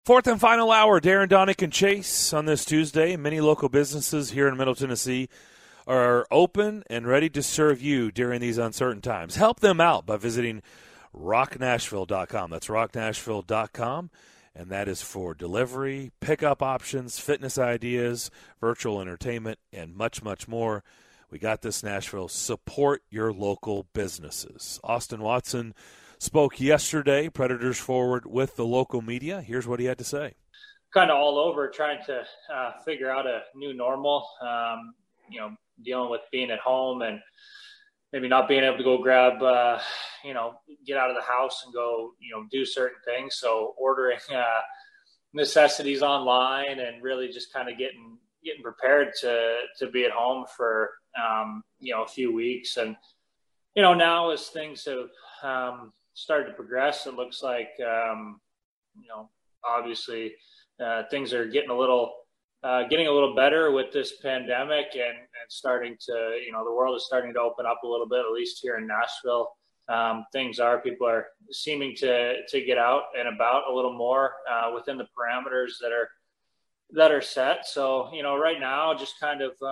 Fourth and final hour, Darren, Donick, and Chase on this Tuesday. Many local businesses here in Middle Tennessee are open and ready to serve you during these uncertain times. Help them out by visiting rocknashville.com. That's rocknashville.com, and that is for delivery, pickup options, fitness ideas, virtual entertainment, and much, much more. We got this, Nashville. Support your local businesses. Austin Watson spoke yesterday, Predators forward, with the local media. Here's what he had to say. Kind of all over trying to figure out a new normal, dealing with being at home and maybe not being able to go grab, get out of the house and go, do certain things. So ordering necessities online and really just kind of getting prepared to be at home for, a few weeks. And, now as things have started to progress, it looks like, obviously things are getting a little better with this pandemic and starting to, the world is starting to open up a little bit, at least here in Nashville. People are seeming to get out and about a little more within the parameters that are set. So, right now, just kind of,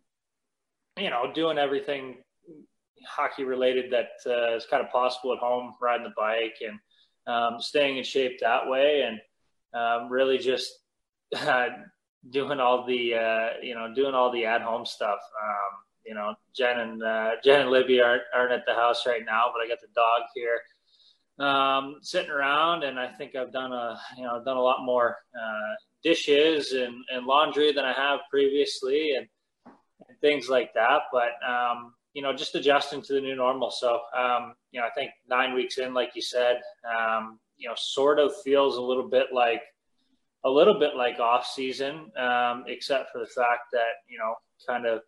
doing everything hockey related that is kind of possible at home, riding the bike and staying in shape that way. And really just doing all the at home stuff. Jen and Libby aren't at the house right now, but I got the dog here sitting around, and I think I've done a lot more dishes and laundry than I have previously and things like that. But just adjusting to the new normal. So I think 9 weeks in, like you said, sort of feels a little bit like off season, except for the fact that,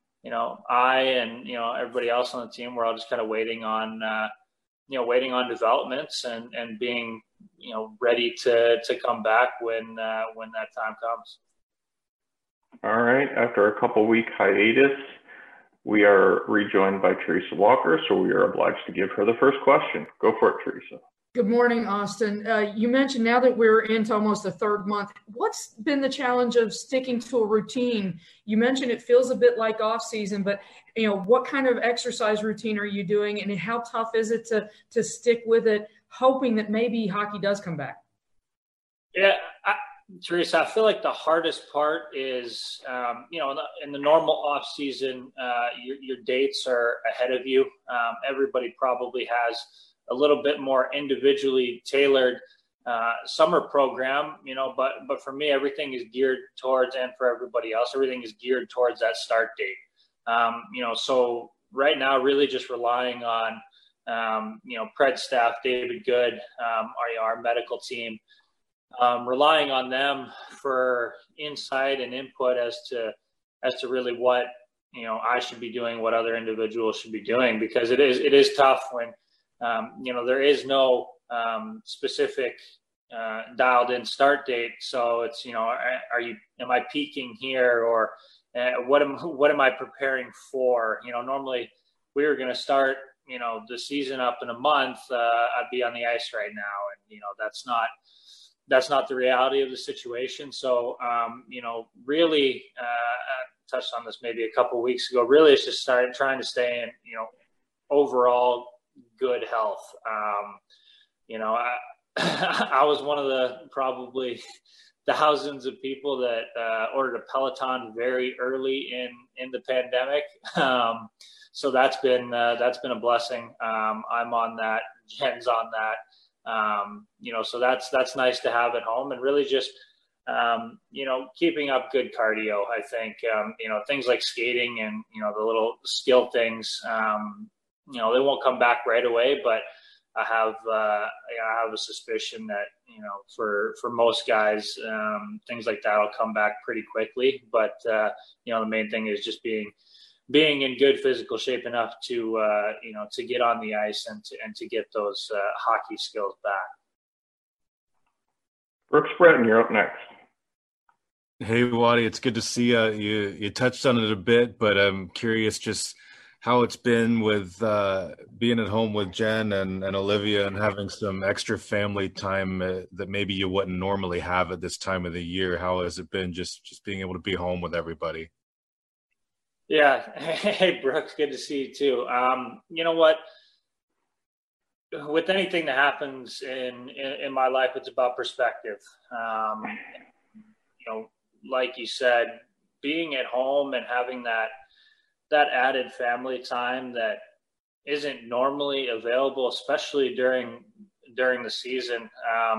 I and, everybody else on the team, we're all just kind of waiting on developments and being, ready to come back when that time comes. All right. After a couple week hiatus, we are rejoined by Teresa Walker, so we are obliged to give her the first question. Go for it, Teresa. Good morning, Austin. You mentioned now that we're into almost the third month, what's been the challenge of sticking to a routine? You mentioned it feels a bit like off season, but what kind of exercise routine are you doing, and how tough is it to stick with it, hoping that maybe hockey does come back? Yeah, Teresa, I feel like the hardest part is, in the normal off season, your dates are ahead of you. Everybody probably has a little bit more individually tailored summer program, but for me, everything is geared towards, and for everybody else, everything is geared towards that start date. So right now, really just relying on, Pred staff, David Good, our medical team, relying on them for insight and input as to really what, I should be doing, what other individuals should be doing, because it is tough when, there is no specific dialed in start date. So it's, am I peaking here, or what am I preparing for? Normally we were going to start, the season up in a month. I'd be on the ice right now. And, that's not the reality of the situation. So, really, I touched on this maybe a couple of weeks ago, really it's just trying to stay in, overall good health. I was one of the probably thousands of people that ordered a Peloton very early in the pandemic. So that's been a blessing. I'm on that. Jen's on that. So that's nice to have at home, and really just, keeping up good cardio. I think, things like skating and, the little skill things, they won't come back right away, but I have a suspicion that, for most guys, things like that will come back pretty quickly. But, the main thing is just being in good physical shape enough to, to get on the ice and to get those hockey skills back. Brooks Breton, you're up next. Hey, Waddy, it's good to see you. You touched on it a bit, but I'm curious, just how it's been with being at home with Jen and Olivia and having some extra family time that maybe you wouldn't normally have at this time of the year. How has it been just being able to be home with everybody? Yeah. Hey, Brooks, good to see you too. You know what? With anything that happens in my life, it's about perspective. Like you said, being at home and having that added family time that isn't normally available, especially during the season.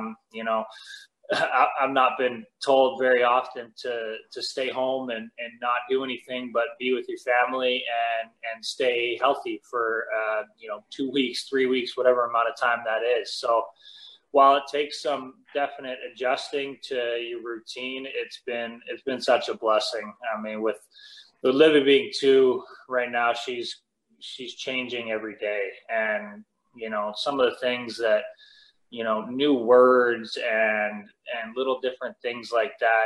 I've not been told very often to stay home and not do anything but be with your family and stay healthy for 2 weeks, 3 weeks, whatever amount of time that is. So while it takes some definite adjusting to your routine, it's been such a blessing. I mean, with Livy being 2 right now, she's changing every day, and some of the things that new words and little different things like that.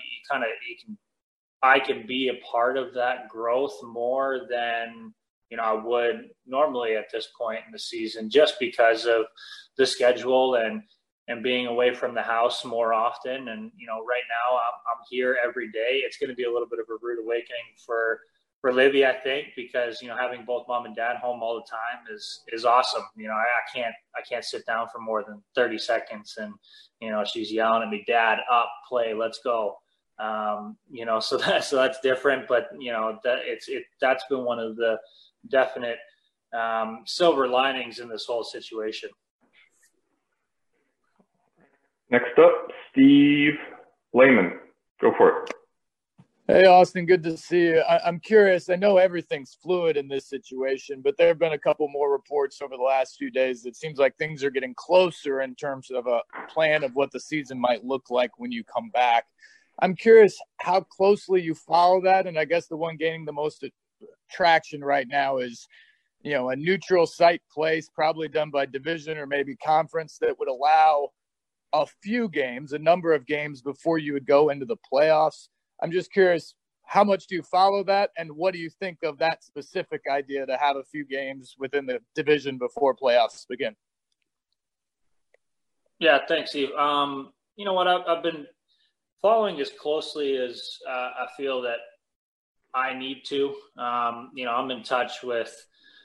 I can be a part of that growth more than I would normally at this point in the season, just because of the schedule and being away from the house more often. And right now I'm here every day. It's going to be a little bit of a rude awakening for Livy, I think, because having both mom and dad home all the time is awesome. I can't sit down for more than 30 seconds, and she's yelling at me, "Dad, up, play, let's go." So that's different, but that's been one of the definite silver linings in this whole situation. Next up, Steve Lehman. Go for it. Hey, Austin, good to see you. I'm curious. I know everything's fluid in this situation, but there have been a couple more reports over the last few days that seems like things are getting closer in terms of a plan of what the season might look like when you come back. I'm curious how closely you follow that, and I guess the one gaining the most traction right now is, a neutral site place, probably done by division or maybe conference, that would allow a few games, a number of games before you would go into the playoffs. I'm just curious, how much do you follow that, and what do you think of that specific idea to have a few games within the division before playoffs begin? Yeah, thanks, Steve. You know what? I've been following as closely as I feel that I need to. I'm in touch with,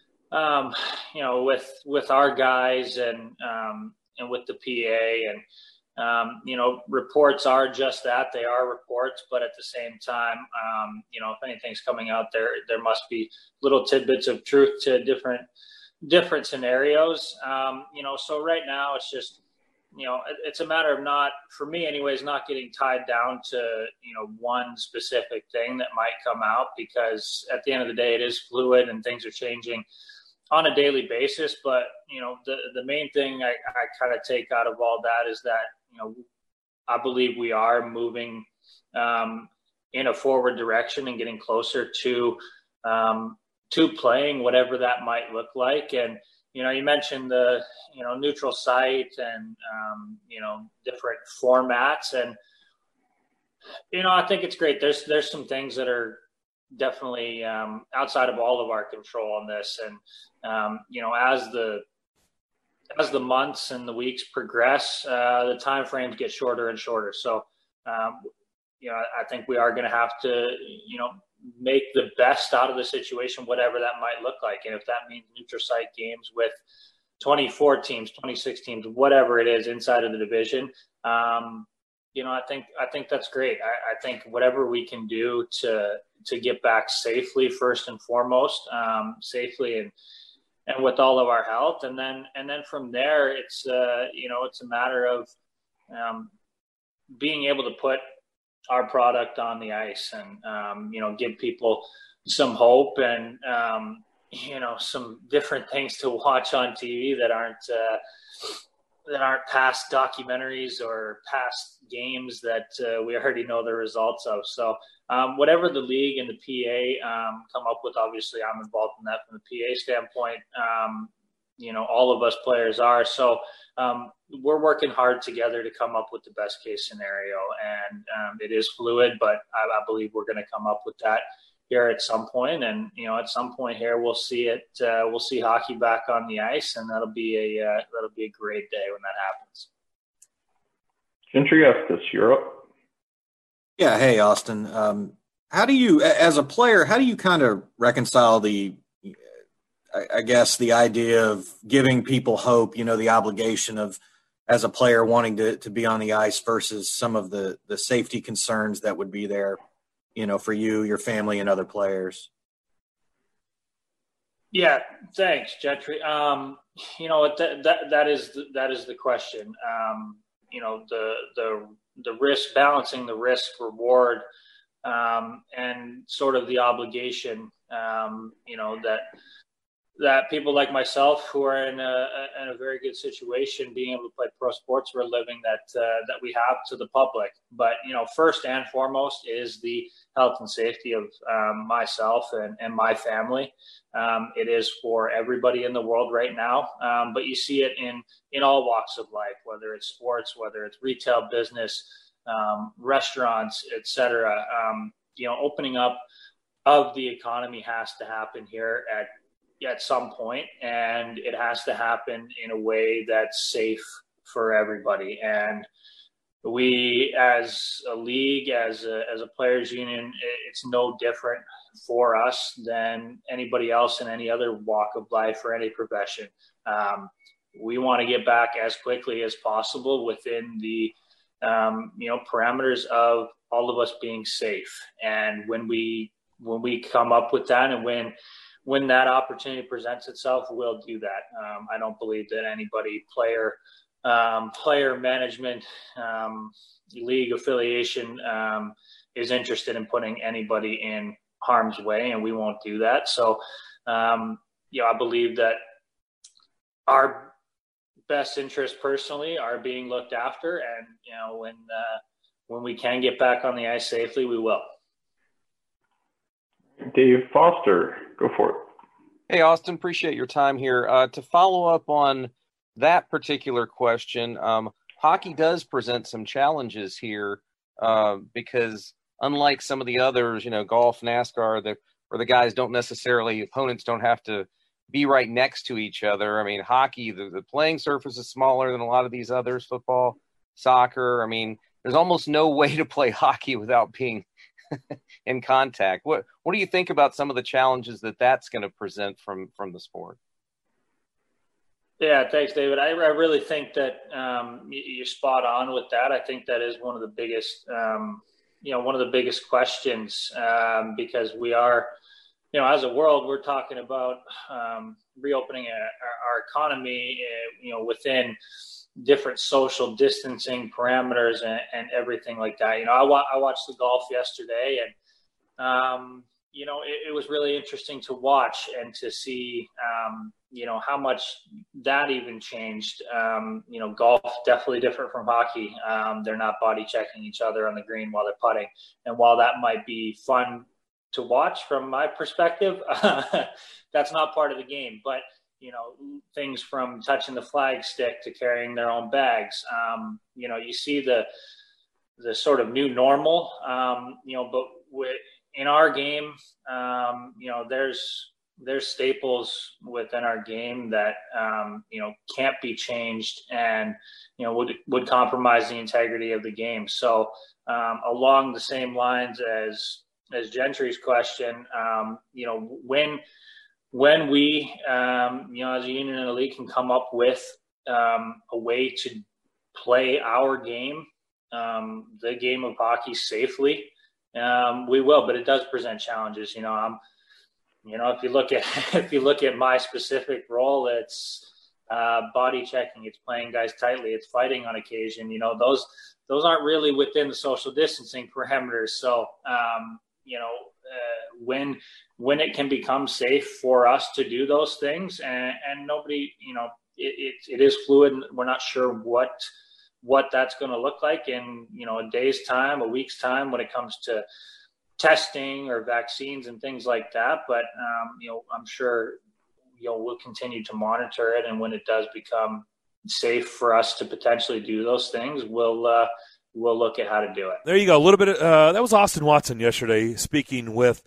with our guys and with the PA, and reports are just that. They are reports, but at the same time, if anything's coming out there must be little tidbits of truth to different scenarios. So right now it's just, it's a matter of for me anyways, not getting tied down to, one specific thing that might come out, because at the end of the day, it is fluid and things are changing on a daily basis. But, the main thing I kind of take out of all that is that, I believe we are moving in a forward direction and getting closer to playing, whatever that might look like. And, you mentioned the, neutral site and, different formats. And, I think it's great. There's some things that are definitely outside of all of our control on this. And, as the months and the weeks progress, the time frames get shorter and shorter. So, I think we are going to have to, make the best out of the situation, whatever that might look like. And if that means neutral site games with 24 teams, 26 teams, whatever it is inside of the division, I think that's great. I think whatever we can do to get back safely, first and foremost, safely and with all of our health. And then from there, it's a matter of being able to put our product on the ice and, give people some hope and, some different things to watch on TV that aren't past documentaries or past games that we already know the results of. So whatever the league and the PA come up with, obviously I'm involved in that from the PA standpoint. All of us players are. So we're working hard together to come up with the best case scenario. And it is fluid, but I believe we're going to come up with that here at some point. And, at some point here, we'll see hockey back on the ice, and that'll be a great day when that happens. Gentry Estes, you're up. Yeah. Hey, Austin. How do you, as a player, how do you kind of reconcile the idea of giving people hope, the obligation of, as a player, wanting to be on the ice versus some of the safety concerns that would be there, for you, your family, and other players? Yeah, thanks, Gentry. That is the question. The risk, balancing the risk reward, and sort of the obligation, that people like myself who are in a very good situation, being able to play pro sports for a living, that we have to the public. But, first and foremost is the health and safety of myself and my family. It is for everybody in the world right now. But you see it in all walks of life, whether it's sports, whether it's retail business, restaurants, et cetera. Opening up of the economy has to happen here at some point, and it has to happen in a way that's safe for everybody. And we, as a league, as a players union, it's no different for us than anybody else in any other walk of life or any profession. We want to get back as quickly as possible within the parameters of all of us being safe. And when we come up with that, and when that opportunity presents itself, we'll do that. I don't believe that anybody, player management, league affiliation, is interested in putting anybody in harm's way, and we won't do that. So, I believe that our best interests personally are being looked after, and when we can get back on the ice safely, we will. Dave Foster, go for it. Hey, Austin, appreciate your time here. To follow up on that particular question, hockey does present some challenges here because unlike some of the others, golf, NASCAR, where the guys opponents don't have to be right next to each other. I mean, hockey, the playing surface is smaller than a lot of these others, football, soccer. I mean, there's almost no way to play hockey without being in contact. What do you think about some of the challenges that's going to present from the sport? Yeah, thanks, David. I really think that you're spot on with that. I think that is one of the biggest, questions because we are, as a world, we're talking about reopening our economy, within different social distancing parameters and everything like that. I watched the golf yesterday, and it was really interesting to watch and to see how much that even changed. Golf definitely different from hockey. They're not body checking each other on the green while they're putting, and while that might be fun to watch from my perspective, that's not part of the game. But things from touching the flag stick to carrying their own bags. You see the sort of new normal, but in our game, there's staples within our game that, can't be changed and, would compromise the integrity of the game. So along the same lines as Gentry's question, when we, as a union and a league can come up with a way to play our game, the game of hockey safely, we will. But it does present challenges. If you look at my specific role, it's body checking, it's playing guys tightly, it's fighting on occasion. Those aren't really within the social distancing parameters. So, when it can become safe for us to do those things, and nobody, it is fluid. We're not sure what that's going to look like in, a day's time, a week's time when it comes to testing or vaccines and things like that. But, I'm sure, we'll continue to monitor it. And when it does become safe for us to potentially do those things, we'll look at how to do it. There you go. A little bit. That was Austin Watson yesterday speaking with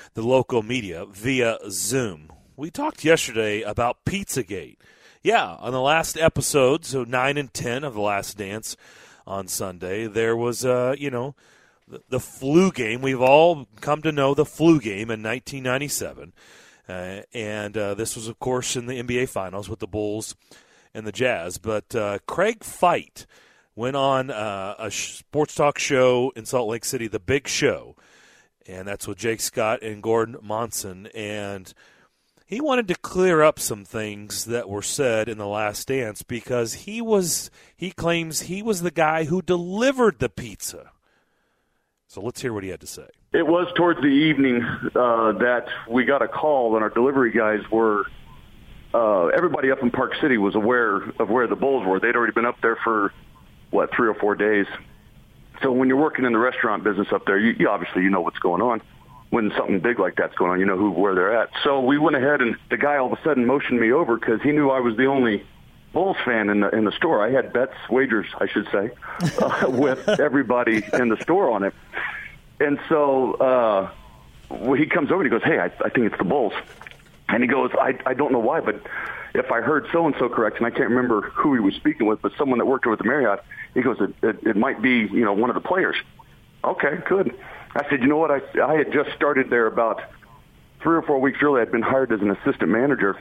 the local media via Zoom. We talked yesterday about Pizzagate. Yeah, on the last episode, so 9 and 10 of The Last Dance on Sunday, there was, the flu game. We've all come to know the flu game in 1997. And this was, of course, in the NBA Finals with the Bulls and the Jazz. But Craig Fite went on a sports talk show in Salt Lake City, The Big Show, and that's with Jake Scott and Gordon Monson. And he wanted to clear up some things that were said in The Last Dance because he claims he was the guy who delivered the pizza. So let's hear what he had to say. It was towards the evening that we got a call, and our delivery guys were everybody up in Park City was aware of where the Bulls were. They'd already been up there for, 3 or 4 days. So when you're working in the restaurant business up there, you obviously you know what's going on. When something big like that's going on, you know where they're at. So we went ahead, and the guy all of a sudden motioned me over because he knew I was the only Bulls fan in the store. I had wagers, I should say, with everybody in the store on it. And so he comes over and he goes, "Hey, I think it's the Bulls." And he goes, I don't know why, but if I heard so-and-so correct, and I can't remember who he was speaking with, but someone that worked over at the Marriott, he goes, it might be, one of the players. Okay, good. I said, you know what? I had just started there about 3 or 4 weeks earlier. I'd been hired as an assistant manager.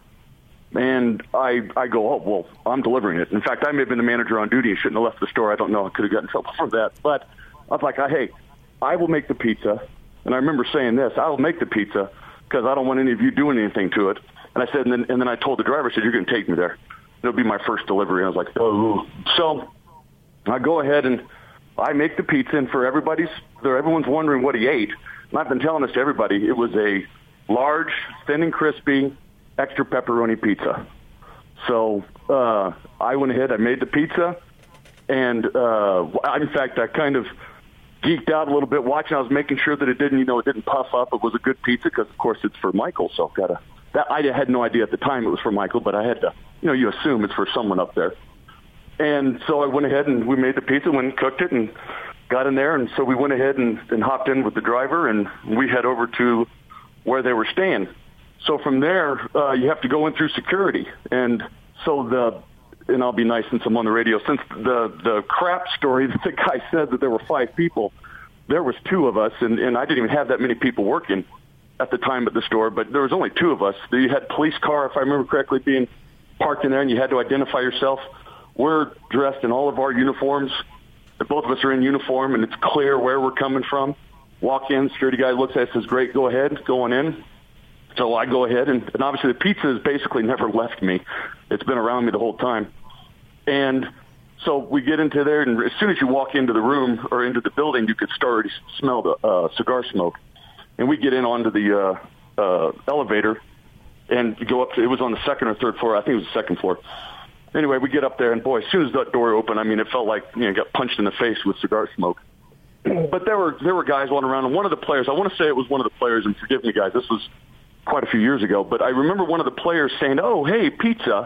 And I go, oh, well, I'm delivering it. In fact, I may have been the manager on duty and shouldn't have left the store. I don't know. I could have gotten in trouble for that. But I was like, hey, I will make the pizza. And I remember saying this, I will make the pizza because I don't want any of you doing anything to it. And I said, and then I told the driver, I said, you're going to take me there. It'll be my first delivery. And I was like, oh. So I go ahead and I make the pizza, and for everyone's wondering what he ate. And I've been telling this to everybody. It was a large, thin and crispy, extra pepperoni pizza. So I went ahead, I made the pizza, and in fact, I kind of geeked out a little bit watching. I was making sure that it didn't puff up. It was a good pizza because, of course, it's for Michael. So I had no idea at the time it was for Michael, but I had to, you assume it's for someone up there. And so I went ahead and we made the pizza, went and cooked it and got in there. And so we went ahead and hopped in with the driver, and we head over to where they were staying. So from there, you have to go in through security. And so and I'll be nice since I'm on the radio, since the crap story that the guy said that there were 5 people, there was 2 of us, and I didn't even have that many people working at the time at the store, but there was only 2 of us. You had police car, if I remember correctly, being parked in there, and you had to identify yourself. We're dressed in all of our uniforms. Both of us are in uniform, and it's clear where we're coming from. Walk in, security guy looks at us, says, great, go ahead, going in. So I go ahead, and obviously the pizza has basically never left me. It's been around me the whole time. And so we get into there, and as soon as you walk into the room or into the building, you could start to smell the cigar smoke. And we get in onto the elevator and go up to, it was on the 2nd or 3rd floor. I think it was the 2nd floor. Anyway, we get up there, and boy, as soon as that door opened, it felt like got punched in the face with cigar smoke. But there were guys walking around, and one of the players, I want to say it was one of the players, and forgive me, guys, this was quite a few years ago, but I remember one of the players saying, oh, hey, pizza.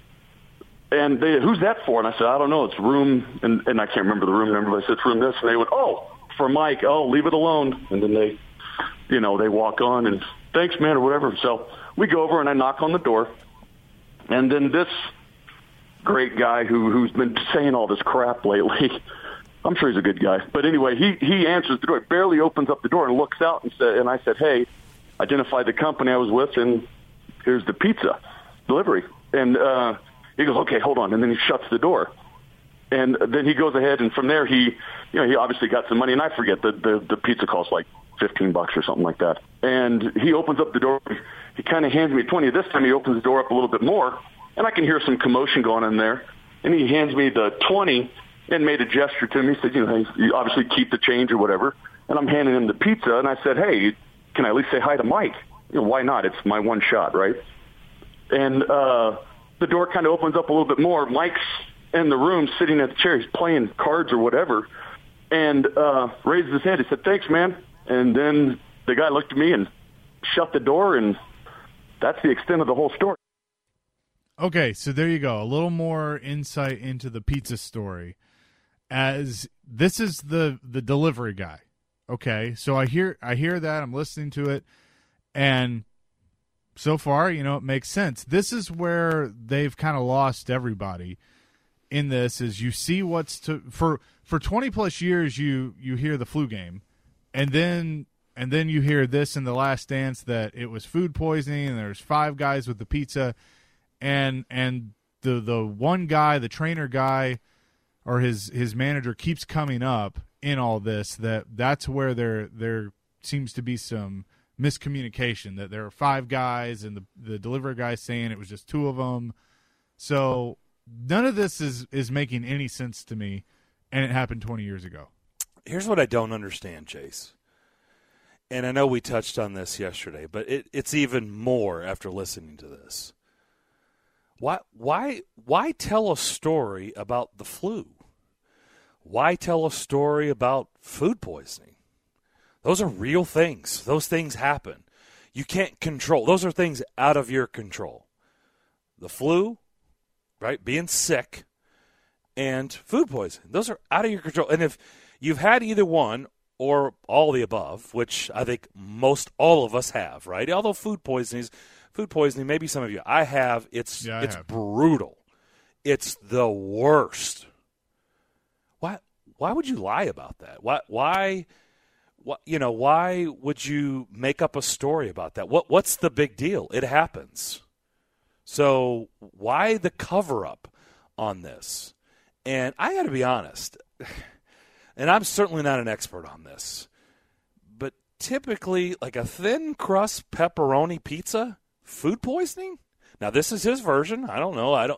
And who's that for? And I said, I don't know, it's room, and I can't remember the room number, but I said, it's room this. And they went, oh, for Mike, oh, leave it alone. And then they walk on, and thanks, man, or whatever. So we go over, and I knock on the door, and then this great guy who's been saying all this crap lately, I'm sure he's a good guy. But anyway, he answers the door, barely opens up the door and looks out and I said, hey, identify the company I was with, and here's the pizza delivery. And he goes, okay, hold on. And then he shuts the door. And then he goes ahead, and from there he obviously got some money, and I forget the pizza costs like $15 or something like that. And he opens up the door. He kind of hands me 20. This time he opens the door up a little bit more, and I can hear some commotion going on there. And he hands me the 20 and made a gesture to me. He said, you obviously keep the change or whatever. And I'm handing him the pizza, and I said, hey, can I at least say hi to Mike? Why not? It's my one shot, right? And the door kind of opens up a little bit more. Mike's in the room sitting at the chair. He's playing cards or whatever, and raises his hand. He said, thanks, man. And then the guy looked at me and shut the door, and that's the extent of the whole story. Okay, so there you go. A little more insight into the pizza story. As this is the delivery guy. Okay, so I hear that. I'm listening to it, and so far, it makes sense. This is where they've kind of lost everybody in this. Is you see for 20 plus years you hear the flu game, and then you hear this in The Last Dance that it was food poisoning and there's 5 guys with the pizza, and the one guy, the trainer guy, or his manager keeps coming up in all this. That's where there seems to be some miscommunication, that there are 5 guys and the delivery guy saying it was just 2 of them. So none of this is making any sense to me, and it happened 20 years ago. Here's what I don't understand, Chase. And I know we touched on this yesterday, but it's even more after listening to this. Why tell a story about the flu? Why tell a story about food poisoning? Those are real things. Those things happen. You can't control. Those are things out of your control. The flu, right, being sick, and food poisoning. Those are out of your control. And if you've had either one or all the above, which I think most all of us have, right? Although food poisoning, maybe some of you. I have. It's brutal. It's the worst. Why would you lie about that? Why would you make up a story about that? What's the big deal? It happens. So why the cover-up on this? And I got to be honest, and I'm certainly not an expert on this, but typically like a thin crust pepperoni pizza, food poisoning? Now this is his version. I don't know.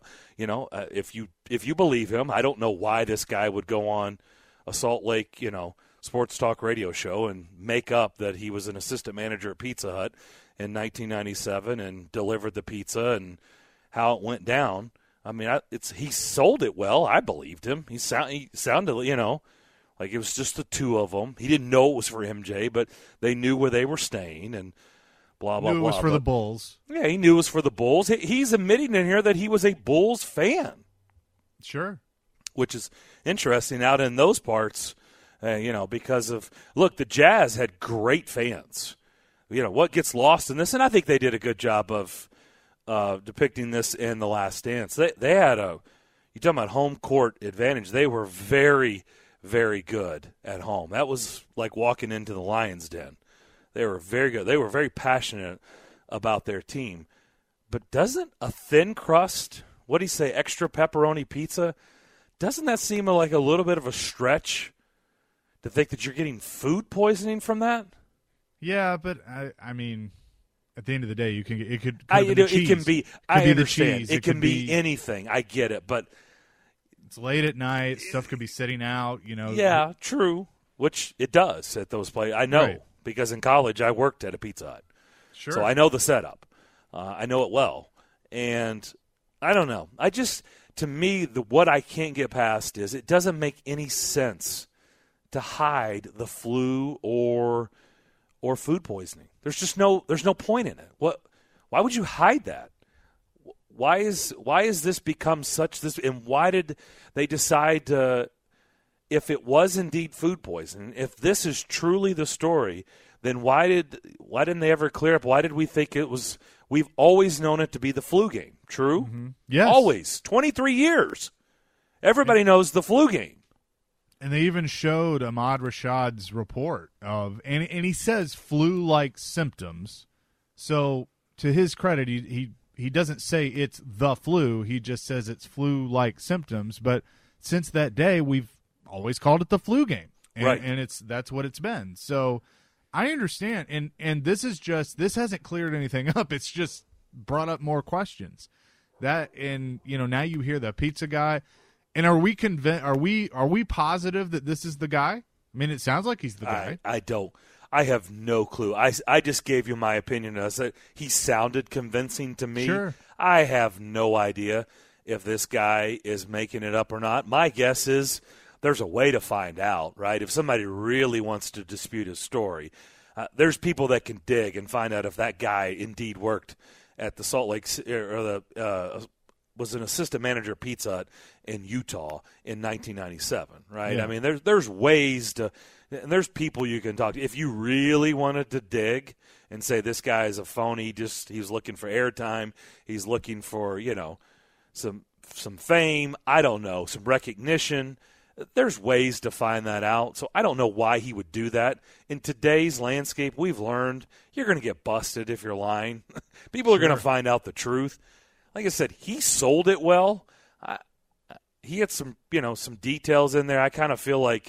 If you believe him, I don't know why this guy would go on a Salt Lake, sports talk radio show and make up that he was an assistant manager at Pizza Hut in 1997 and delivered the pizza and how it went down. I mean, he sold it well. I believed him. He sounded, like it was just the 2 of them. He didn't know it was for MJ, but they knew where they were staying and blah, blah, blah. Knew it was for the Bulls. Yeah, he knew it was for the Bulls. He's admitting in here that he was a Bulls fan. Sure. Which is interesting out in those parts, because of, look, the Jazz had great fans. What gets lost in this, and I think they did a good job of depicting this in The Last Dance. They had you talking about home court advantage. They were very, very good at home. That was like walking into the Lions' den. They were very good. They were very passionate about their team. But doesn't a thin crust, what do you say, extra pepperoni pizza, doesn't that seem like a little bit of a stretch to think that you're getting food poisoning from that? Yeah, but I mean, at the end of the day, it could be the cheese. It can be. I understand. It can be anything. I get it, but it's late at night. Stuff could be sitting out. Yeah, true. Which it does at those places. I know right. Because in college I worked at a Pizza Hut, sure. So I know the setup. I know it well, and I don't know. To me, what I can't get past is it doesn't make any sense to hide the flu or food poisoning. There's no point in it. Why would you hide that? Why is this become such this? And why did they decide to? If it was indeed food poisoning, if this is truly the story, then why didn't they ever clear up? Why did we think it was? We've always known it to be the flu game. True? Mm-hmm. Yes. Always. 23 years. Everybody knows the flu game. And they even showed Ahmad Rashad's report and he says flu-like symptoms. So to his credit, he doesn't say it's the flu. He just says it's flu-like symptoms. But since that day, we've always called it the flu game. Right. And that's what it's been. So I understand. And this hasn't cleared anything up. It's just brought up more questions. Now you hear the pizza guy. And are we convinced? Are we positive that this is the guy? I mean, it sounds like he's the guy. I don't. I have no clue. I just gave you my opinion. I said he sounded convincing to me. Sure. I have no idea if this guy is making it up or not. My guess is there's a way to find out, right? If somebody really wants to dispute his story, there's people that can dig and find out if that guy indeed worked at the Salt Lake or the was an assistant manager at Pizza Hut in Utah in 1997, right? Yeah. I mean, there's ways to – and there's people you can talk to. If you really wanted to dig and say this guy is a phony, he's looking for airtime, he's looking for, some fame, I don't know, some recognition, there's ways to find that out. So I don't know why he would do that. In today's landscape, we've learned you're going to get busted if you're lying. People are going to find out the truth. Like I said, he sold it well. He had some details in there. I kind of feel like,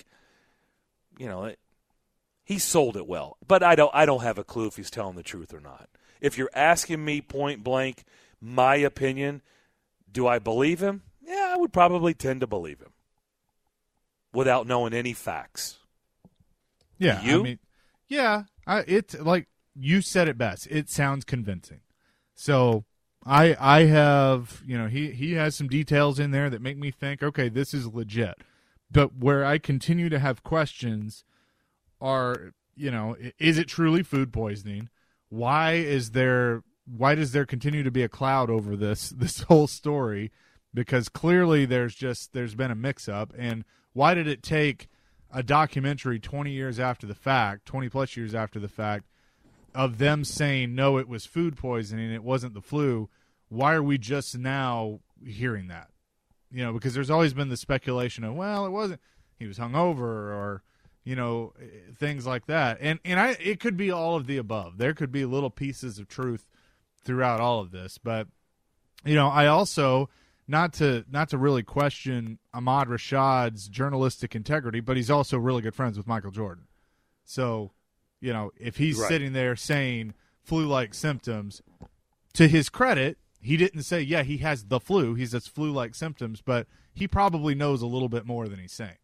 he sold it well. But I don't have a clue if he's telling the truth or not. If you're asking me point blank, my opinion, do I believe him? Yeah, I would probably tend to believe him without knowing any facts. Yeah, you? I mean, yeah, it's like you said it best. It sounds convincing. So I have, he has some details in there that make me think, okay, this is legit. But where I continue to have questions are, is it truly food poisoning? Why does there continue to be a cloud over this whole story? Because clearly there's been a mix up. And why did it take a documentary 20 plus years after the fact, of them saying, no, it was food poisoning, it wasn't the flu? Why are we just now hearing that? Because there's always been the speculation of, well, it wasn't, he was hungover, or, things like that. And it could be all of the above. There could be little pieces of truth throughout all of this. But, I also, not to really question Ahmad Rashad's journalistic integrity, but he's also really good friends with Michael Jordan. So, if he's sitting there saying flu-like symptoms, to his credit, he didn't say, yeah, he has the flu. He says flu-like symptoms, but he probably knows a little bit more than he's saying.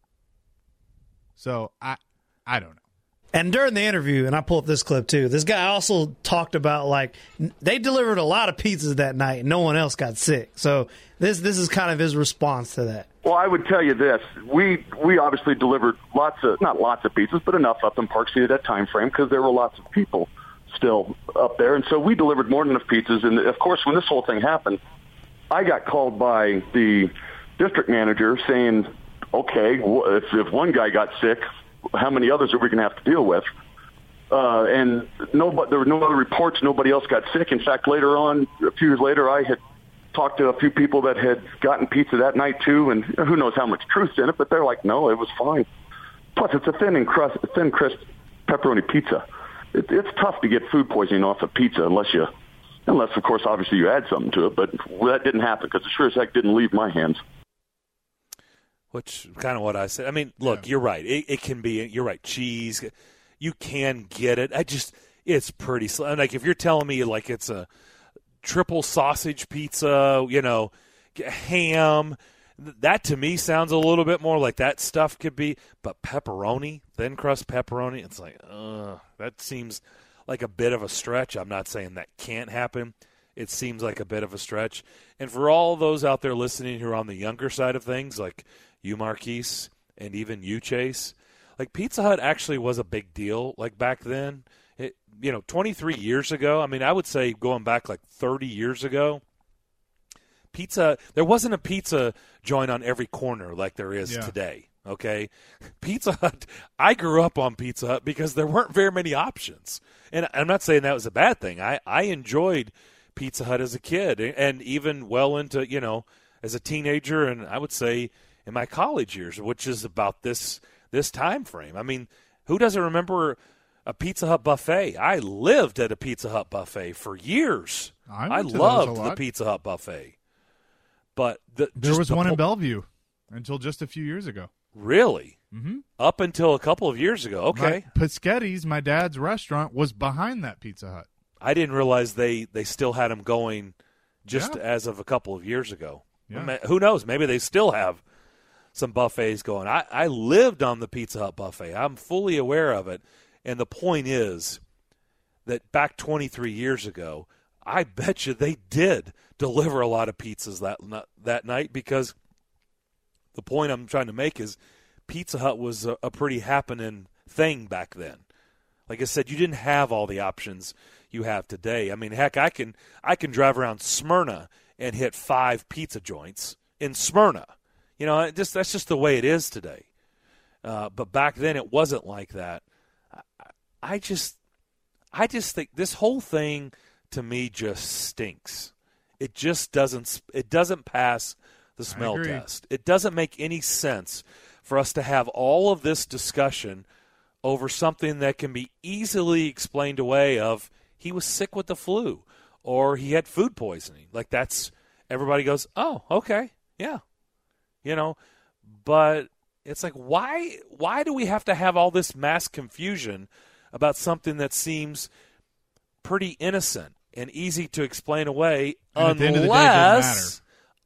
So I don't know. And during the interview, and I pulled up this clip too, this guy also talked about they delivered a lot of pizzas that night and no one else got sick. So this is kind of his response to that. Well, I would tell you this. We obviously delivered not lots of pizzas, but enough up in Park City at that time frame because there were lots of people still up there. And so we delivered more than enough pizzas. And, of course, when this whole thing happened, I got called by the district manager saying, okay, if one guy got sick, how many others are we going to have to deal with? And there were no other reports. Nobody else got sick. In fact, later on, a few years later, I had talked to a few people that had gotten pizza that night too, and who knows how much truth's in it, but they're like, no, it was fine. Plus, it's a thin crisp pepperoni pizza. It's tough to get food poisoning off a pizza unless, of course, obviously you add something to it. But that didn't happen because it sure as heck didn't leave my hands. Which kind of what I said. I mean, look, You're right. It can be. You're right. Cheese, you can get it. It's pretty slow. Like if you're telling me like it's a triple sausage pizza, ham. That to me sounds a little bit more like that stuff could be, but pepperoni, thin crust pepperoni, it's like, that seems like a bit of a stretch. I'm not saying that can't happen. It seems like a bit of a stretch. And for all those out there listening who are on the younger side of things, like you, Marquise, and even you, Chase, like Pizza Hut actually was a big deal like back then. 23 years ago, I mean, I would say going back like 30 years ago, there wasn't a pizza joint on every corner like there is today, okay? Pizza Hut, I grew up on Pizza Hut because there weren't very many options. And I'm not saying that was a bad thing. I enjoyed Pizza Hut as a kid and even well into, as a teenager and I would say in my college years, which is about this time frame. I mean, who doesn't remember a Pizza Hut buffet? I lived at a Pizza Hut buffet for years. I loved the Pizza Hut buffet. But there was one in Bellevue until just a few years ago. Really? Mm-hmm. Up until a couple of years ago. Okay. Paschetti's, my dad's restaurant, was behind that Pizza Hut. I didn't realize they still had them going just as of a couple of years ago. Yeah. Who knows? Maybe they still have some buffets going. I lived on the Pizza Hut buffet. I'm fully aware of it. And the point is that back 23 years ago, I bet you they did deliver a lot of pizzas that night because the point I'm trying to make is Pizza Hut was a pretty happening thing back then. Like I said, you didn't have all the options you have today. I mean, heck, I can drive around Smyrna and hit 5 pizza joints in Smyrna. That's just the way it is today. But back then it wasn't like that. I just think this whole thing to me just stinks. It just doesn't pass the smell test. It doesn't make any sense for us to have all of this discussion over something that can be easily explained away of he was sick with the flu or he had food poisoning. Like everybody goes, oh, okay, yeah. But it's like, why do we have to have all this mass confusion about something that seems pretty innocent and easy to explain away unless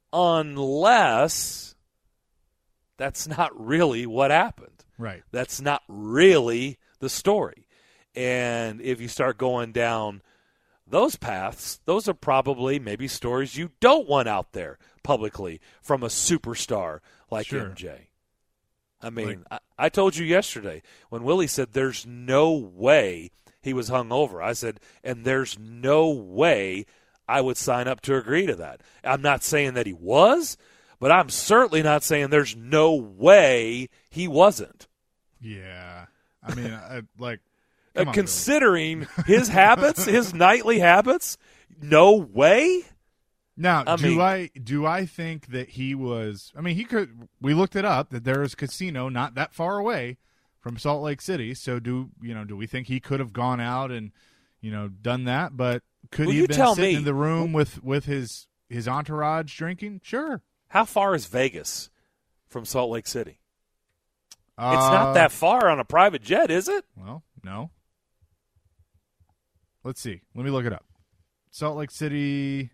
that's not really what happened. Right. That's not really the story. And if you start going down those paths, those are probably maybe stories you don't want out there publicly from a superstar like MJ. I mean, I told you yesterday when Willie said there's no way he was hungover. I said, and there's no way I would sign up to agree to that. I'm not saying that he was, but I'm certainly not saying there's no way he wasn't. Yeah. I mean, considering his habits, his nightly habits, no way. Now, do I think that he was? I mean, he could. We looked it up that there is a casino not that far away from Salt Lake City. So do we think he could have gone out and done that? But could he have been sitting in the room with his entourage drinking? Sure. How far is Vegas from Salt Lake City? It's not that far on a private jet, is it? Well, no. Let's see. Let me look it up. Salt Lake City.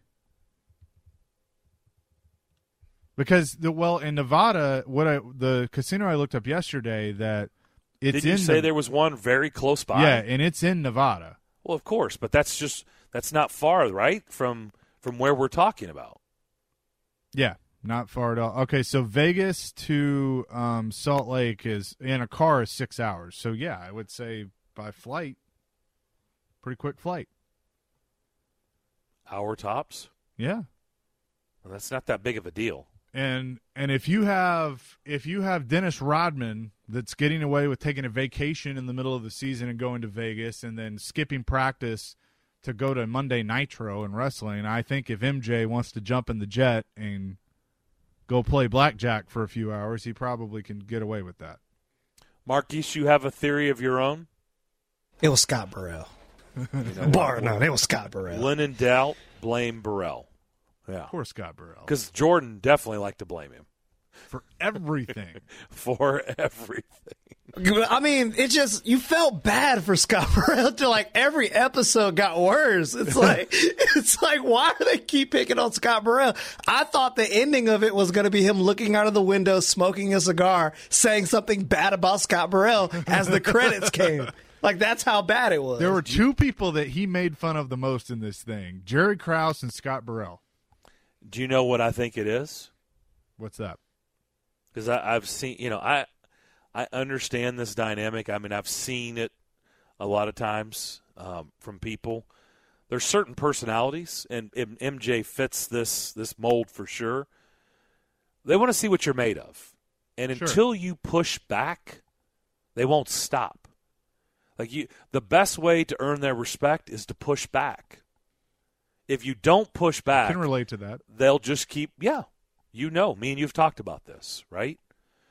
Because in Nevada, the casino I looked up yesterday that it's Did you say there was one very close by? Yeah, and it's in Nevada. Well, of course, but that's not far, right, from where we're talking about. Yeah, not far at all. Okay, so Vegas to Salt Lake is in a car is 6 hours. So yeah, I would say by flight, pretty quick flight. Hour tops? Yeah. Well, that's not that big of a deal. And if you have Dennis Rodman that's getting away with taking a vacation in the middle of the season and going to Vegas and then skipping practice to go to Monday Nitro and wrestling, I think if MJ wants to jump in the jet and go play blackjack for a few hours, he probably can get away with that. Marquise, you have a theory of your own? It was Scott Burrell. Bar none. It was Scott Burrell. When in doubt, blame Burrell. Yeah. Poor Scott Burrell. Because Jordan definitely liked to blame him. For everything. For everything. I mean, you felt bad for Scott Burrell till every episode got worse. It's like, why do they keep picking on Scott Burrell? I thought the ending of it was going to be him looking out of the window, smoking a cigar, saying something bad about Scott Burrell as the credits came. That's how bad it was. There were two people that he made fun of the most in this thing, Jerry Krause and Scott Burrell. Do you know what I think it is? What's that? Because I've seen, I understand this dynamic. I mean, I've seen it a lot of times from people. There's certain personalities, and MJ fits this mold for sure. They want to see what you're made of. And until you push back, they won't stop. The best way to earn their respect is to push back. If you don't push back, I can relate to that. They'll just keep, me and you've talked about this, right?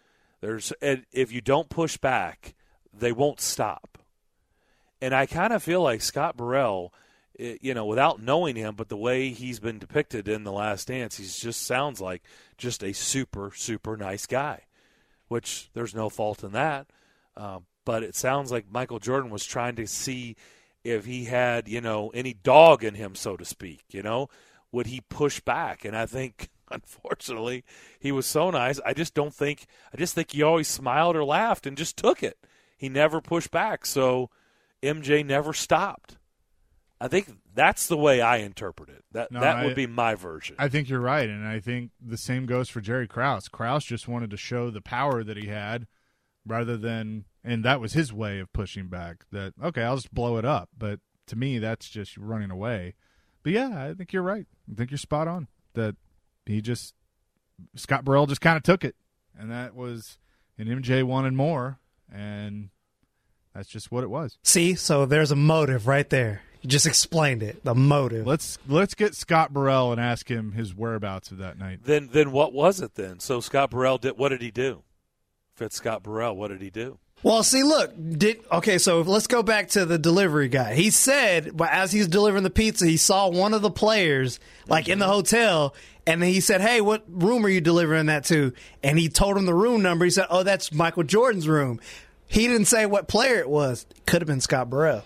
If you don't push back, they won't stop. And I kind of feel like Scott Burrell, without knowing him, but the way he's been depicted in The Last Dance, he just sounds like just a super, super nice guy, which there's no fault in that. But it sounds like Michael Jordan was trying to see if he had, any dog in him, so to speak, would he push back? And I think, unfortunately, he was so nice. I just think he always smiled or laughed and just took it. He never pushed back. So MJ never stopped. I think that's the way I interpret it. That would be my version. I think you're right. And I think the same goes for Jerry Krause. Krause just wanted to show the power that he had rather than, and that was his way of pushing back, that, okay, I'll just blow it up. But to me, that's just running away. But, yeah, I think you're right. I think you're spot on. that Scott Burrell just kind of took it, and that was an MJ wanted more, and that's just what it was. See, so there's a motive right there. You just explained it, the motive. Let's get Scott Burrell and ask him his whereabouts of that night. Then what was it then? So Scott Burrell what did he do? If it's Scott Burrell, what did he do? Well, see, look, so let's go back to the delivery guy. He said, as he's delivering the pizza, he saw one of the players, like, in the hotel, and then he said, hey, what room are you delivering that to? And he told him the room number. He said, oh, that's Michael Jordan's room. He didn't say what player it was. Could have been Scott Burrell.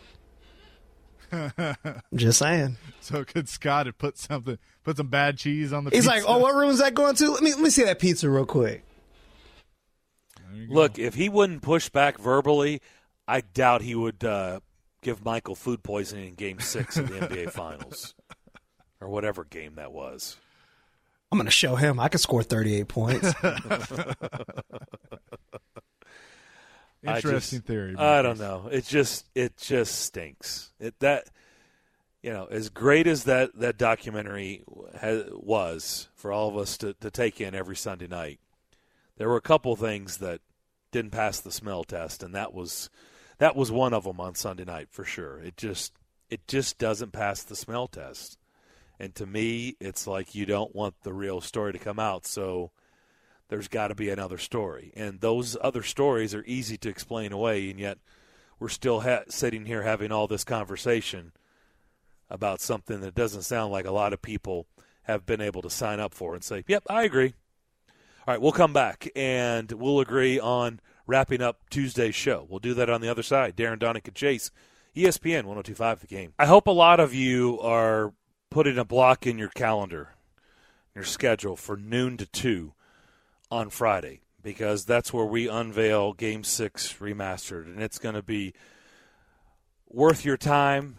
Just saying. So could Scott have put some bad cheese on the pizza? He's like, oh, what room is that going to? Let me see that pizza real quick. Look, if he wouldn't push back verbally, I doubt he would give Michael food poisoning in Game 6 of the NBA Finals or whatever game that was. I'm going to show him I could score 38 points. Interesting theory. I don't know. It just stinks. As great as that documentary was for all of us to take in every Sunday night, there were a couple things that didn't pass the smell test, and that was one of them on Sunday night for sure. It just doesn't pass the smell test. And to me, it's like you don't want the real story to come out, so there's got to be another story. And those other stories are easy to explain away, and yet we're still sitting here having all this conversation about something that doesn't sound like a lot of people have been able to sign up for and say, yep, I agree. All right, we'll come back, and we'll agree on wrapping up Tuesday's show. We'll do that on the other side. Darren, Donick, and Chase, ESPN 102.5 The Game. I hope a lot of you are putting a block in your calendar, your schedule, for noon to 2 on Friday, because that's where we unveil Game 6 Remastered, and it's going to be worth your time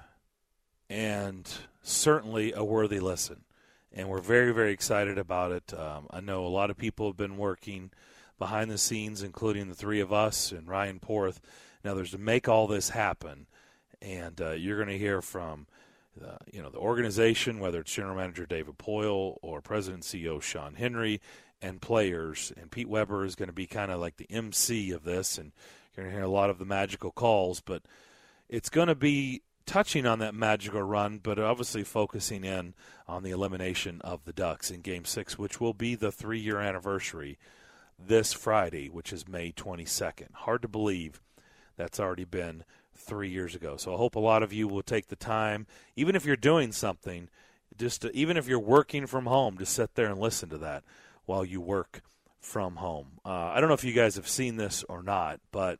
and certainly a worthy listen. And we're very, very excited about it. I know a lot of people have been working behind the scenes, including the three of us and Ryan Porth and others, to make all this happen. And you're going to hear from the organization, whether it's General Manager David Poyle or President and CEO Sean Henry, and players. And Pete Weber is going to be kind of like the MC of this, and you're going to hear a lot of the magical calls. But it's going to be touching on that magical run, but obviously focusing in on the elimination of the Ducks in Game 6, which will be the 3-year anniversary this Friday, which is May 22nd. Hard to believe that's already been 3 years ago. So I hope a lot of you will take the time, even if you're doing something, even if you're working from home, to sit there and listen to that while you work from home. I don't know if you guys have seen this or not, but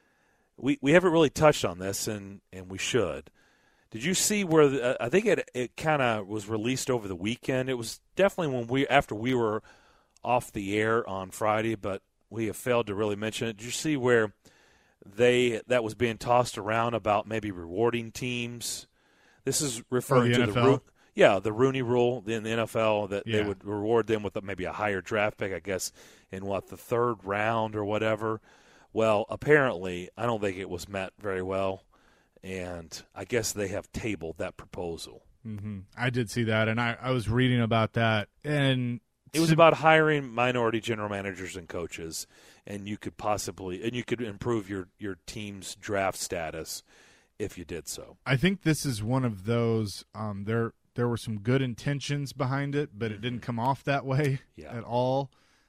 we haven't really touched on this, and we should. Did you see where I think it kind of was released over the weekend? It was definitely after we were off the air on Friday, but we have failed to really mention it. Did you see where that was being tossed around about maybe rewarding teams? This is referring to the Rooney Rule in the NFL, that they would reward them with maybe a higher draft pick, I guess, in the third round or whatever. Well, apparently, I don't think it was met very well, and I guess they have tabled that proposal. Mm-hmm. I did see that, and I was reading about that, and it was about hiring minority general managers and coaches, and you could improve your team's draft status if you did so. I think this is one of those. There were some good intentions behind it, but it didn't come off that way at all.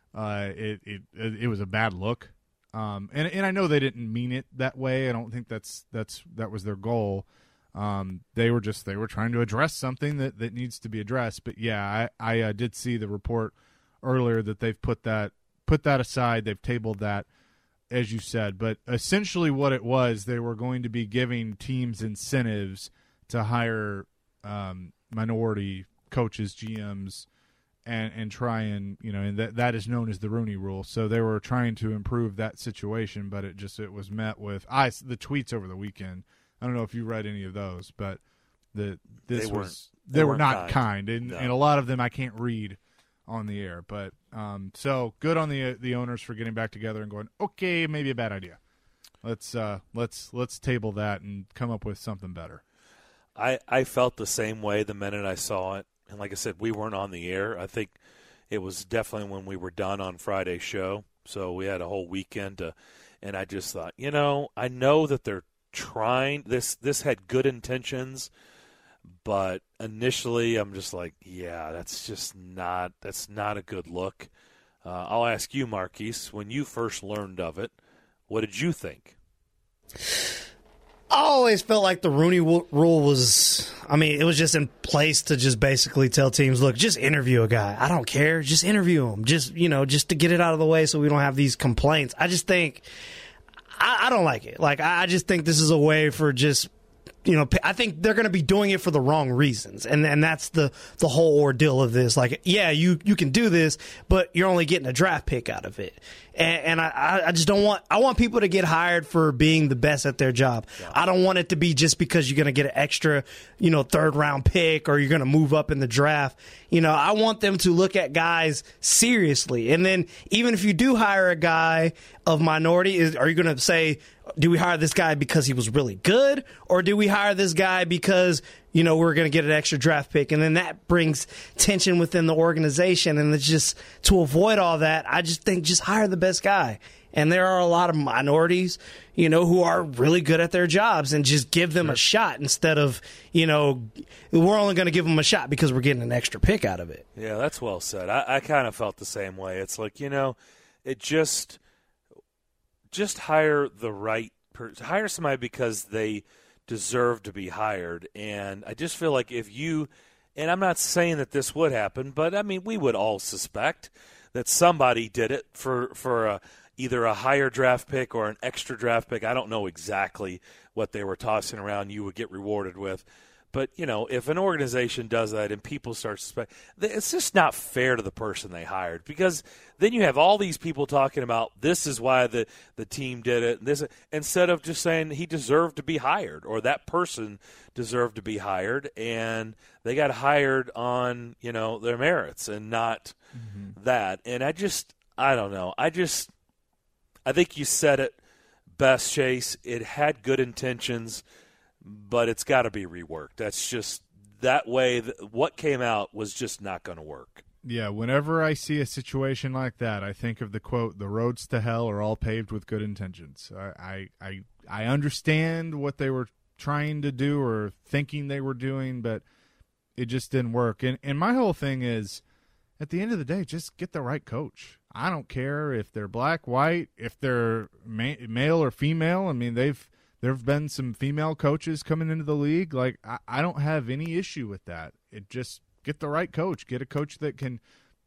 It was a bad look. And I know they didn't mean it that way. I don't think that was their goal. They were trying to address something that needs to be addressed. But yeah, I did see the report earlier that they've put that aside. They've tabled that, as you said. But essentially, what it was, they were going to be giving teams incentives to hire minority coaches, GMs, and try and that is known as the Rooney Rule. So they were trying to improve that situation, but it was met with the tweets over the weekend. I don't know if you read any of those, but they were not kind, and a lot of them I can't read on the air. But so good on the owners for getting back together and going, okay, maybe a bad idea. Let's table that and come up with something better. I felt the same way the minute I saw it. And like I said, we weren't on the air. I think it was definitely when we were done on Friday's show. So we had a whole weekend and I just thought, I know that they're trying. This had good intentions, but initially I'm just like, yeah, that's not a good look. I'll ask you, Marquise, when you first learned of it, what did you think? I always felt like the Rooney Rule was, it was just in place to just basically tell teams, look, just interview a guy. I don't care. Just interview him. Just to get it out of the way so we don't have these complaints. I just think, I don't like it. Like, I just think this is a way for just, I think they're going to be doing it for the wrong reasons. And that's the whole ordeal of this. Like, yeah, you can do this, but you're only getting a draft pick out of it. And I just don't want – I want people to get hired for being the best at their job. Yeah. I don't want it to be just because you're going to get an extra, third-round pick or you're going to move up in the draft. I want them to look at guys seriously. And then even if you do hire a guy of minority, are you going to say, do we hire this guy because he was really good? Or do we hire this guy because – we're going to get an extra draft pick. And then that brings tension within the organization. And it's just to avoid all that, I just think just hire the best guy. And there are a lot of minorities, who are really good at their jobs and just give them a shot instead of, we're only going to give them a shot because we're getting an extra pick out of it. Yeah, that's well said. I kind of felt the same way. It's like, it just hire the right person. Hire somebody because they deserve to be hired. And I just feel like if you – and I'm not saying that this would happen, but, we would all suspect that somebody did it for either a higher draft pick or an extra draft pick. I don't know exactly what they were tossing around you would get rewarded with. But, if an organization does that and people start suspecting, it's just not fair to the person they hired, because then you have all these people talking about this is why the team did it, and instead of just saying he deserved to be hired or that person deserved to be hired, and they got hired on, their merits and not that. And I don't know. I think you said it best, Chase. It had good intentions, but it's got to be reworked. That's just that way. What came out was just not going to work. Yeah, whenever I see a situation like that, I think of the quote, "The roads to hell are all paved with good intentions." I understand what they were trying to do or thinking they were doing, but it just didn't work. And my whole thing is, at the end of the day, just get the right coach. I don't care if they're black, white, if they're male or female. There have been some female coaches coming into the league. Like, I don't have any issue with that. It just get the right coach, get a coach that can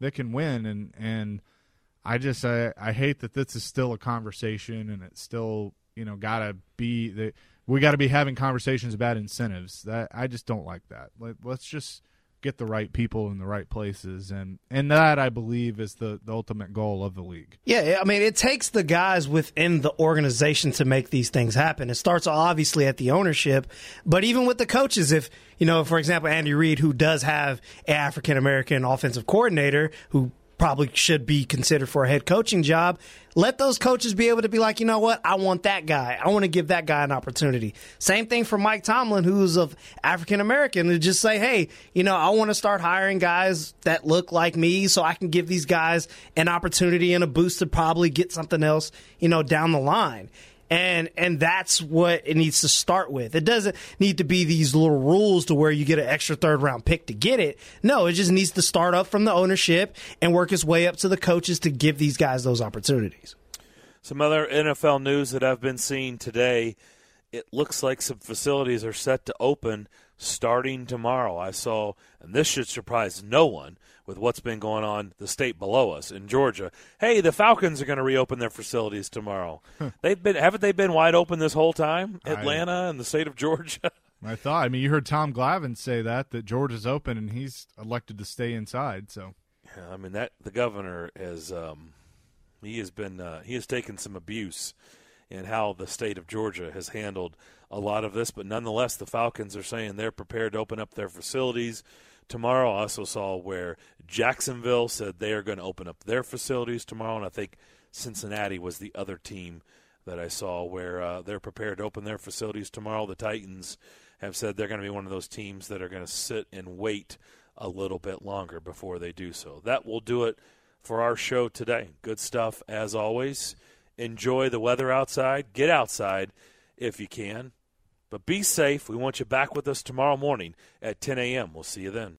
win. And I hate that this is still a conversation, and it's still, gotta be that we got to be having conversations about incentives. That I just don't like that. Let's just get the right people in the right places, and that, I believe, is the ultimate goal of the league. Yeah, it takes the guys within the organization to make these things happen. It starts obviously at the ownership, but even with the coaches, if, for example, Andy Reid, who does have an African-American offensive coordinator who probably should be considered for a head coaching job, let those coaches be able to be like, you know what, I want that guy. I want to give that guy an opportunity. Same thing for Mike Tomlin, who's of African American, to just say, hey, I want to start hiring guys that look like me so I can give these guys an opportunity and a boost to probably get something else, down the line. And that's what it needs to start with. It doesn't need to be these little rules to where you get an extra third-round pick to get it. No, it just needs to start up from the ownership and work its way up to the coaches to give these guys those opportunities. Some other NFL news that I've been seeing today, it looks like some facilities are set to open starting tomorrow. I saw, and this should surprise no one with what's been going on the state below us in Georgia. Hey, the Falcons are going to reopen their facilities tomorrow. Haven't they been wide open this whole time? Atlanta and the state of Georgia. I thought. You heard Tom Glavine say that Georgia's open and he's elected to stay inside. So, yeah, that the governor has he has taken some abuse in how the state of Georgia has handled a lot of this, but nonetheless, the Falcons are saying they're prepared to open up their facilities tomorrow. I also saw where Jacksonville said they are going to open up their facilities tomorrow, and I think Cincinnati was the other team that I saw where they're prepared to open their facilities tomorrow. The Titans have said they're going to be one of those teams that are going to sit and wait a little bit longer before they do so. That will do it for our show today. Good stuff as always. Enjoy the weather outside. Get outside if you can. But be safe. We want you back with us tomorrow morning at 10 a.m. We'll see you then.